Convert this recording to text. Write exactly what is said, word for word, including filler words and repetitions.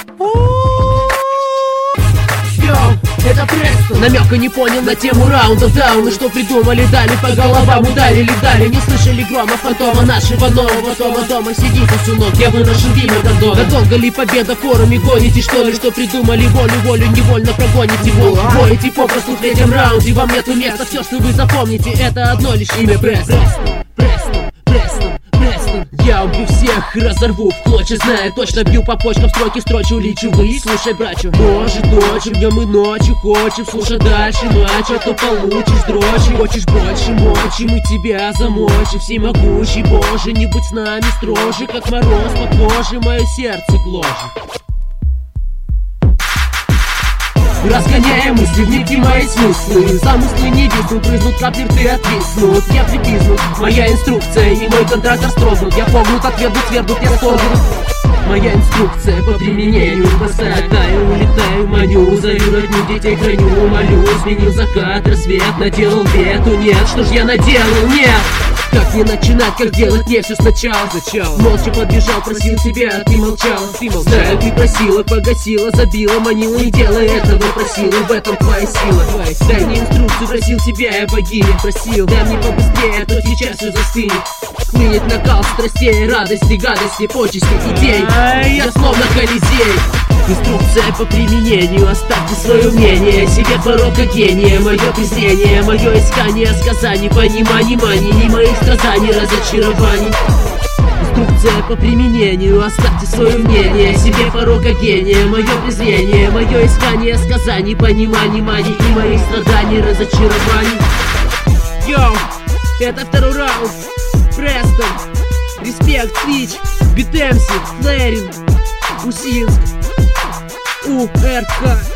Это Престон. Намека не понял на тему раунда даун. И что придумали, дали по головам, ударили, дали. Не слышали грома фантома нашего нового Тома. Дома сидите, сынок, я выношен Дима Гордон. Надолго ли победа в форуме гоните, что ли? Что придумали волю, волю невольно прогоните. Вол, боите попросту в третьем раунде. Вам нету места, все, что вы запомните, это одно лишь имя Престон. Престон, Престон, Престон. Я убью всех, разорву в клочья, зная точно, бью по почкам, строки строчу, лечу. Вы слушай, братью, может ночью, днем и ночью хочем, слушай дальше, мачо, то получишь дрочи. Хочешь больше мочи, мы тебя замочим, всемогущий Боже, не будь с нами строже, как мороз под кожей, мое сердце гложет. Разгоняя мысли, вникни мои смыслы. Замыслы не виснут, брызнут капли, рты отвиснут. Я припизнут, моя инструкция и мой контракт растрогнут. Я погнут, отведут, свернут, я согнут. Моя инструкция по применению. Бросаю, таю, улетаю, маню. Зову родню, детей храню, молю. Сменил закат, рассвет, наделал вету. Нет, что ж я наделал, нет. Как не начинать, как делать, не все сначала. Сначала молча подбежал, просил тебя, ты молчал. Ты молчал. Знаю, ты просила, погасила, забила, манила. Не делай этого, просила, в этом твоя сила. Дай мне инструкцию, просил тебя, я богиня. Просил, дай мне побыстрее, а то сейчас все застынет. Хлынет накал страстей, радости, гадости, почести, идей. Я словно Колизей. Инструкция по применению, оставьте свое мнение. Себе порока гения, мое презрение, мое искание сказаний, пониманий, маний, не моих страданий, разочарований. Инструкция по применению, оставьте свое мнение. Себе порока гения, мое презрение, мое искание сказаний, пониманий, маний, не моих страданий, разочарований. Йоу, это второй раунд. Престон, респект, Твич, Битэмси, Флэринг, Усинск, УРК.